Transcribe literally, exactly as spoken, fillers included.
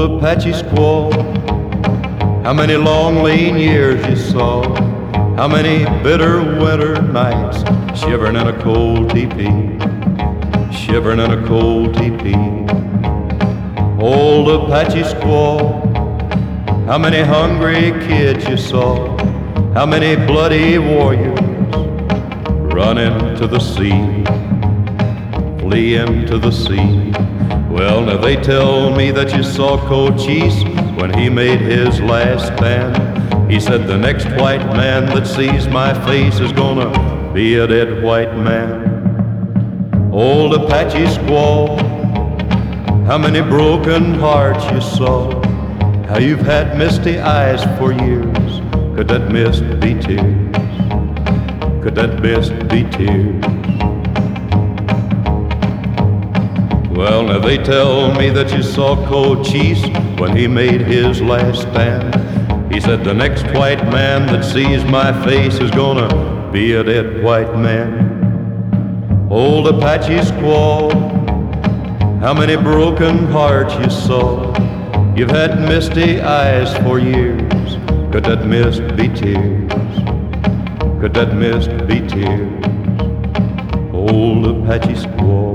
Apache squaw, how many long lean years you saw, how many bitter winter nights, shivering in a cold teepee, shivering in a cold teepee. Old Apache squaw, how many hungry kids you saw, how many bloody warriors running to the sea, fleeing to the sea. Well, now they tell me that you saw Cochise when he made his last stand. He said the next white man that sees my face is gonna be a dead white man. Old Apache squaw, how many broken hearts you saw, how you've had misty eyes for years. Could that mist be tears? Could that mist be tears? Well, now they tell me that you saw Cochise when he made his last stand. He said the next white man that sees my face is gonna be a dead white man. Old Apache squaw, how many broken hearts you saw, you've had misty eyes for years. Could that mist be tears? Could that mist be tears? Old Apache squaw.